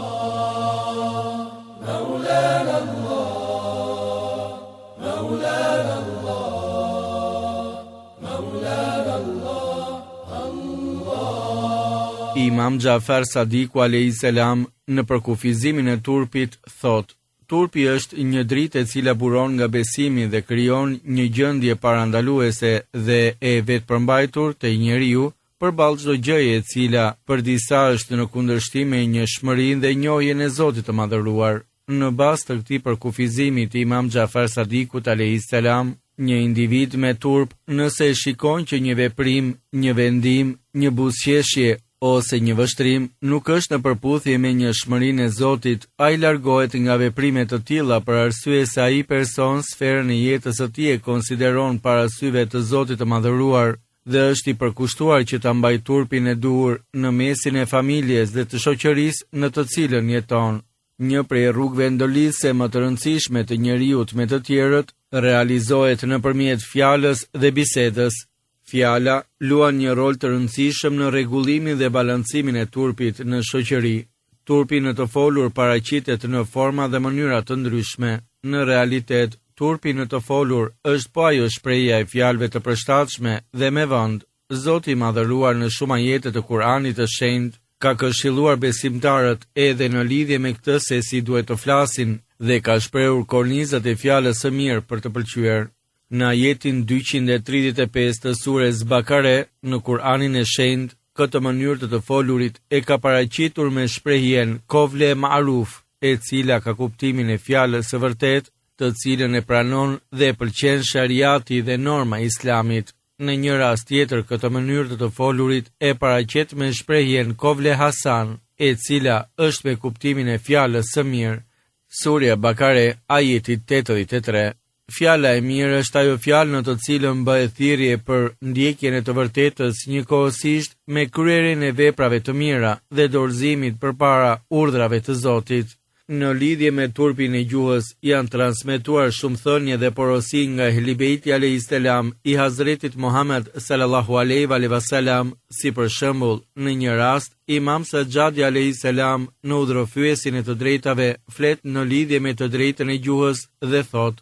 Imam Xhafer Sadiku alayhis salam në përkufizimin e turpit thot: turpi është një dritë e cila buron nga besimi dhe krijon një gjendje parandaluese dhe e vetëpërmbajtur te njeriu përballë çdo gjëje e cila për disa është në kundërshtim me njohurinë dhe njohjen e Zotit të Madhëruar. Në bazë të këtij përkufizimi të Imam Xhafer Sadikut alayhis salam, një individ me turp, nëse e shikon që një veprim, një vendim, një buzëqeshje ose një vështrim nuk është në përputhje me njohurinë e Zotit, ai largohet nga veprime të tilla për arsye se ai person sferën e jetës së tij e konsideron para syve të Zotit të Madhëruar dhe është i përkushtuar që ta mbajë turpin e duhur në mesin e familjes dhe të shoqërisë në të cilën jeton. Një prej rrugëve ndolise më të rëndësishme të njeriut me të tjerët realizohet nëpërmjet fjalës dhe bisedës. Fjala luan një rol të rëndësishëm në rregullimin dhe balancimin e turpit në shoqëri. Turpi në të folur paraqitet në forma dhe mënyra të ndryshme. Në realitet, turpi në të folur është po ajo shprehja e fjalëve të përshtatshme dhe me vend. Zoti i Madhëruar në shumë ajete të Kuranit të Shenjtë ka këshilluar besimtarët edhe në lidhje me këtë se si duhet të flasin dhe ka shprehur kornizat e fjalës së mirë për të pëlqyer. Në ajetin dyqind e tridhjetë e pesë të sures Bakare, në Kur'anin e Shenjtë, këtë mënyrë të të folurit e ka paraqitur me shprehjen Kovle Ma'ruf, e cila ka kuptimin e fjalës së vërtet, të cilën e pranon dhe e pëlqen shariati dhe norma e Islamit. Në një rast tjetër, këtë mënyrë të të folurit e paraqet me shprehjen Kovle Hasan, e cila është me kuptimin e fjalës së mirë. Surja Bakare, ajeti tetëdhjetë e tre. Fjala e mirë është ajo fjalë në të cilën bëhet thirrje për ndjekjen e të vërtetës njëkohësisht me kryerjen e veprave të mira dhe dorëzimit përpara urdhrave të Zotit. Në lidhje me turpin e gjuhës janë transmetuar shumë thënie dhe porosi nga Ehli Beiti alayhis salam i Hazretit Muhammed sallallahu alaihi wasallam, si për shembull, në një rast Imam Sajjadi alayhis salam në udhërofyesin e të drejtave flet në lidhje me të drejtën e gjuhës dhe thot: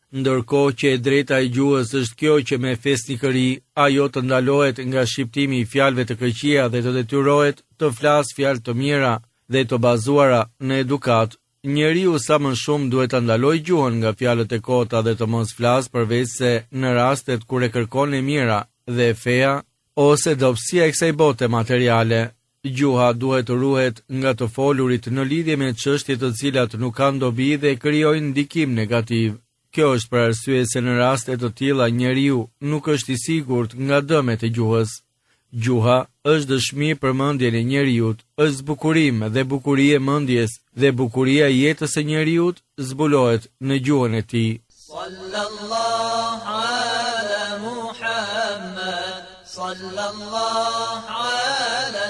ndërkohë që e drejta e gjuhës është kjo që me fesnikëri ajo të ndalohet nga shqiptimi i fjalëve të këqija dhe të detyrohet të flasë fjalë të mira dhe të bazuara në edukat. Njeriu sa më shumë duhet të ndalojë gjuhën nga fjalët e kota dhe të mos flasë përveç se në rastet kur e kërkon e mira dhe feja ose dobësia e kësaj bote materiale. Gjuha duhet të ruhet nga të folurit në lidhje me çështje të cilat nuk kanë dobi dhe krijojnë ndikim negativ. Kjo është për arsye se në raste të tilla njeriu nuk është i sigurt nga dëmet e gjuhës. Gjuha është dëshmi për mendjen e njeriut, është zbukurim dhe bukuria e mendjes dhe bukuria e jetës së njeriut zbulohet në gjuhën e tij. Sallallahu ala Muhammad, sallallahu ala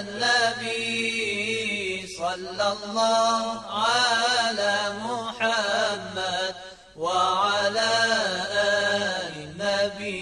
nabi, sallallahu ala Muhammad wa ala ali nabi.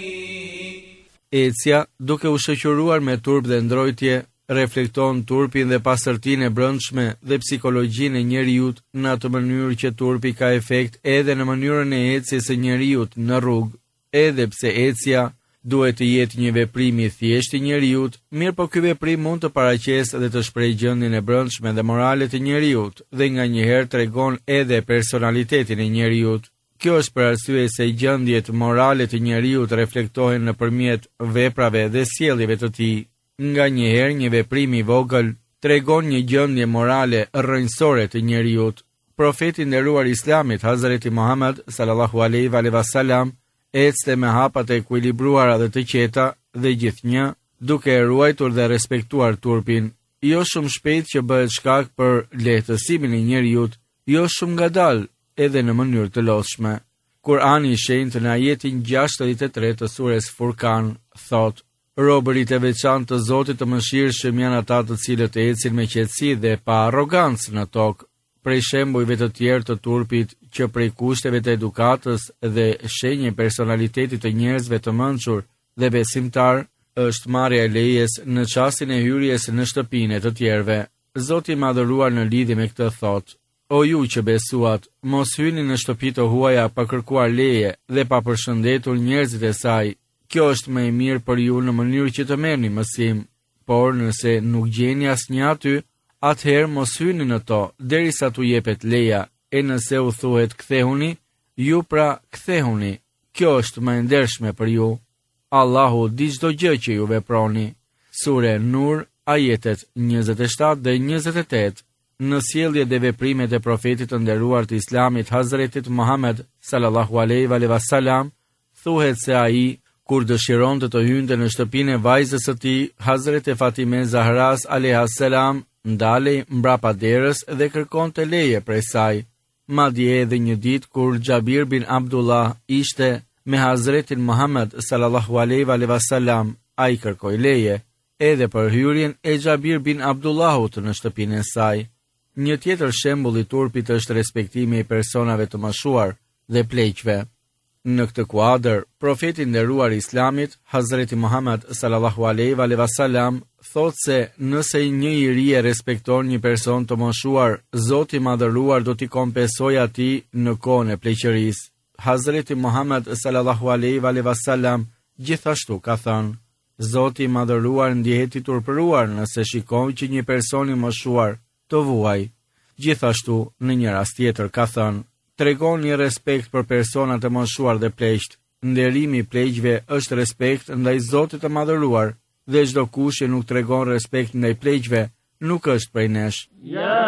Ecja, duke u shoqëruar me turp dhe ndrojtje, reflekton turpin dhe pastërtinë e brendshme dhe psikologjinë e njeriut në atë mënyrë që turpi ka efekt edhe në mënyrën e ecjes së njeriut në rrugë. Edhe pse ecja duhet të jetë një veprim i thjeshtë i njeriut, mirë po ky veprim mund të paraqesë dhe të shprehë gjendjen e brendshme dhe morale të njeriut dhe nganjëherë tregon edhe personalitetin e njeriut. Kjo është për arsye se gjendjet morale të njeriut reflektohen nëpërmjet veprave dhe sjelljeve të tij. Nganjëherë një veprim i vogël tregon një gjendje morale rrënjësore të njeriut. Profeti i nderuar i Islamit, Hazreti Muhammed sallallahu alaihi wasallam, ecte me hapat e ekuilibruara dhe të qeta dhe gjithnjë, duke e ruajtur dhe respektuar turpin, jo shumë shpejt që bëhet shkak për lehtësimin e njeriut, jo shumë ngadalë, edhe në mënyrë të lodhshme. Kurani i shenjtë në ajetin gjashtëdhjetë e tre të sures Furkan thot: Robërit e veçantë të Zotit të mëshirshëm janë ata të cilët ecin me qetësi dhe pa arrogancë në tokë. Prej shembujve të tjerë të turpit që prej kushteve të edukatës dhe shenjë personalitetit të njerëzve të mençur dhe besimtar është marrja e lejes në çastin e hyrjes në shtëpinë të tjerëve. Zoti i madhëruar në lidhje me këtë thot: O ju që besuat, mos hyni në shtëpi të huaja pa kërkuar leje dhe pa përshëndetur njerëzit e saj. Kjo është më e mirë për ju në mënyrë që të merrni mësim, por nëse nuk gjeni asnjë aty, atëherë mos hyni në to derisa t'u jepet leja, e nëse u thuhet kthehuni, ju pra kthehuni. Kjo është më e ndershme për ju. Allahu di çdo gjë që ju veproni. Sure Nur, ajetet njëzet e shtatë dhe njëzet e tetë. Në sjelljet dhe veprimet e profetit të nderuar të Islamit Hazretit Muhammed sallallahu alaihi wasallam, thuhet se ai kur dëshironte të hynte në shtëpinë e vajzës së tij, Hazreti Fatime Zahras alayha salam, ndalej mbrapa derës dhe kërkonte leje prej saj. Madje edhe një ditë kur Xhabir bin Abdullah ishte me Hazretin Muhammed sallallahu alaihi wasallam, ai kërkoi leje edhe për hyrjen e Xhabir bin Abdullahut në shtëpinë e saj. Një tjetër shembull i turpit është respektimi i personave të moshuar dhe pleqve. Në këtë kuadër, profeti i nderuar i Islamit, Hazreti Muhammed sallallahu alaihi wasallam, thotë se nëse një i ri e respekton një person të moshuar, Zoti i madhëruar do t'i kompensojë atij në kohën e pleqërisë. Hazreti Muhammed sallallahu alaihi wasallam gjithashtu ka thënë: Zoti i madhëruar ndihet i turpëruar nëse shikon që një person i moshuar të vuaj. Gjithashtu, në një rast tjetër ka thënë: Tregoni respekt për personat e moshuar dhe pleqt. Nderimi i pleqve është respekt ndaj Zotit të madhëruar, dhe çdo kush që nuk tregon respekt ndaj pleqve nuk është prej nesh. Ya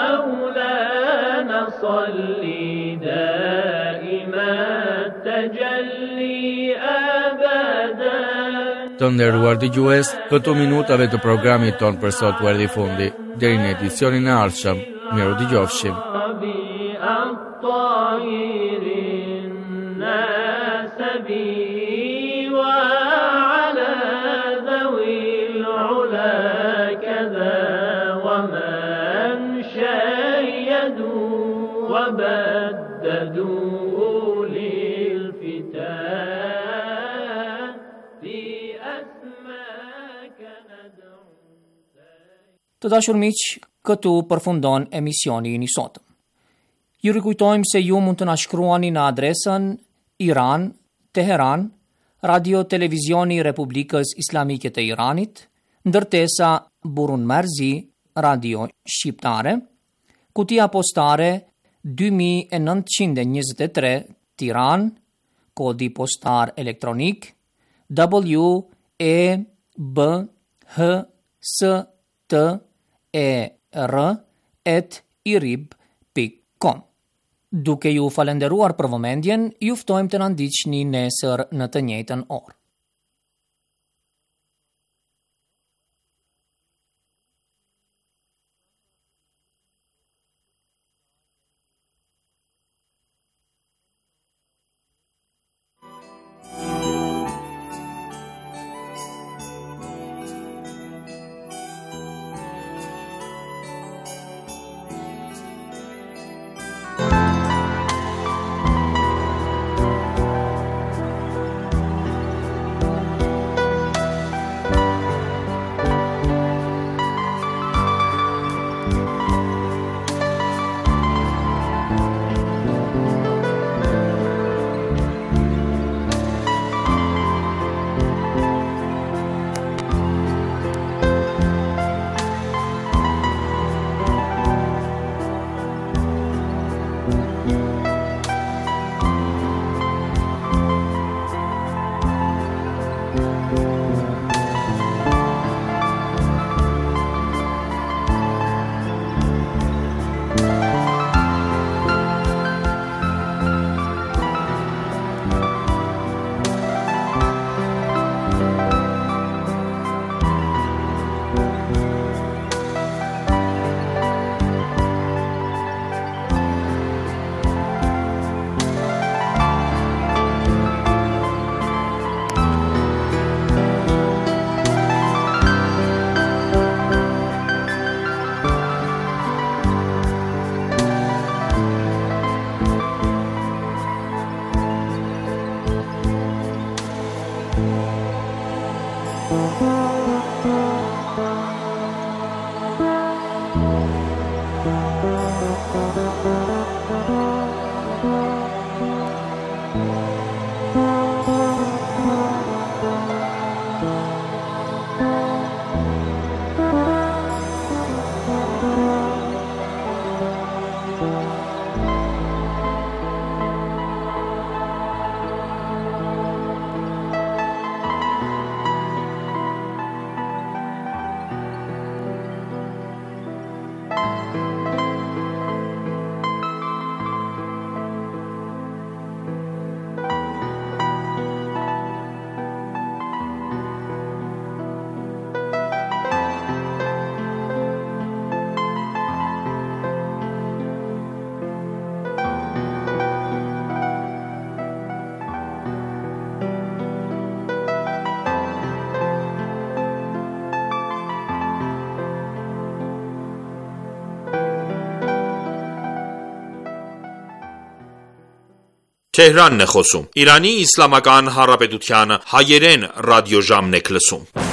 Maulana salli daima tajalli abada. Të nderuar dëgjues, këto minutave të programit ton për sot u erdhi fundi. Deri në edicionin e ardhshëm, miru dëgjofshim. الطائر الناس بي وعلى ذوي العلا كذا ومن شيدوا وبددوا للفتان في أسماك ندعو. Të dashur miq, këtu përfundon emisioni i sotëm. Ju rikujtojmë se ju mund të na shkruani në adresën Իրան, Տեհրան, Ռադիո-տելևիզիոնի Ռեպուբլիկës Իսլամիկե të Իranit, ndërtesa Burun Marzi, Radio Shqiptare, Kutia Postare dy mijë e nëntëqind e njëzet e tre, Tiranë, kodi postar elektronik W E B H S T E R at irib pikë com. Duke ju falenderuar për vëmendjen, ju ftojmë të na ndiqni nesër në të njëjtën orë. Թեհրանն է խոսում։ Իրանի Իսլամական Հանրապետության հայերեն ռադիոժամն եք լսում։